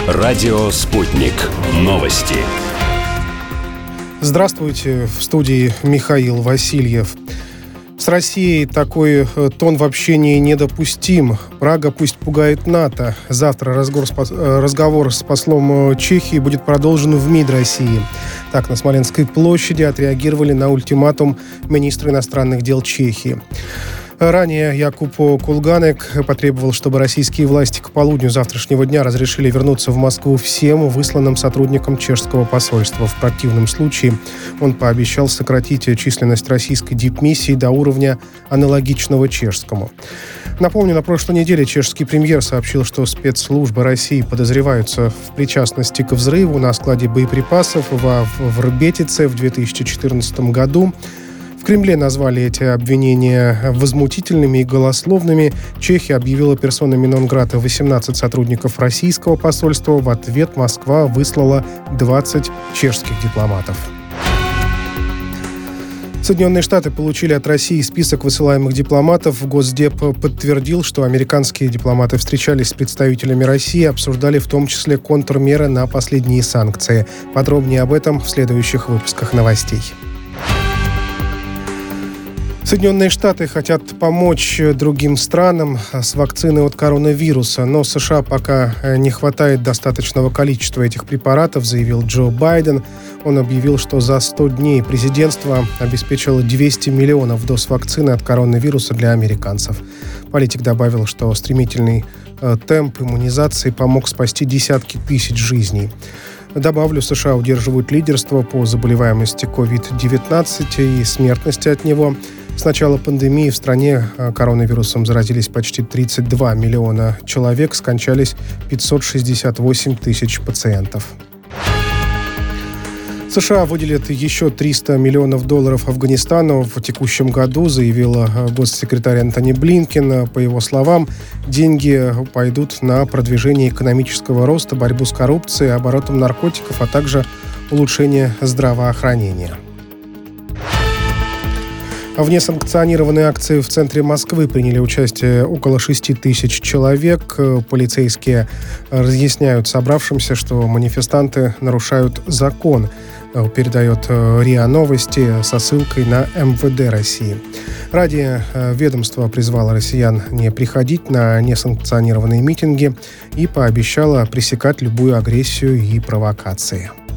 Радио «Спутник». Новости. Здравствуйте, в студии Михаил Васильев. С Россией такой тон в общении недопустим. Прага пусть пугает НАТО. Завтра разговор с послом Чехии будет продолжен в МИД России. Так, на Смоленской площади отреагировали на ультиматум министра иностранных дел Чехии. Ранее Якуб Кулганек потребовал, чтобы российские власти к полудню завтрашнего дня разрешили вернуться в Москву всем высланным сотрудникам чешского посольства. В противном случае он пообещал сократить численность российской дипмиссии до уровня аналогичного чешскому. Напомню, на прошлой неделе чешский премьер сообщил, что спецслужбы России подозреваются в причастности к взрыву на складе боеприпасов во Врбетице в 2014 году. В Кремле назвали эти обвинения возмутительными и голословными. Чехия объявила персонами нон-грата 18 сотрудников российского посольства. В ответ Москва выслала 20 чешских дипломатов. Соединенные Штаты получили от России список высылаемых дипломатов. Госдеп подтвердил, что американские дипломаты встречались с представителями России, обсуждали в том числе контрмеры на последние санкции. Подробнее об этом в следующих выпусках новостей. Соединенные Штаты хотят помочь другим странам с вакциной от коронавируса, но США пока не хватает достаточного количества этих препаратов, заявил Джо Байден. Он объявил, что за 100 дней президентство обеспечило 200 миллионов доз вакцины от коронавируса для американцев. Политик добавил, что стремительный темп иммунизации помог спасти десятки тысяч жизней. Добавлю, США удерживают лидерство по заболеваемости COVID-19 и смертности от него. С начала пандемии в стране коронавирусом заразились почти 32 миллиона человек, скончались 568 тысяч пациентов. США выделят еще $300 миллионов Афганистану в текущем году, заявил госсекретарь Антони Блинкен. По его словам, деньги пойдут на продвижение экономического роста, борьбу с коррупцией, оборотом наркотиков, а также улучшение здравоохранения. В несанкционированной акции в центре Москвы приняли участие около 6 тысяч человек. Полицейские разъясняют собравшимся, что манифестанты нарушают закон, передает РИА Новости со ссылкой на МВД России. Ранее ведомство призвало россиян не приходить на несанкционированные митинги и пообещало пресекать любую агрессию и провокации.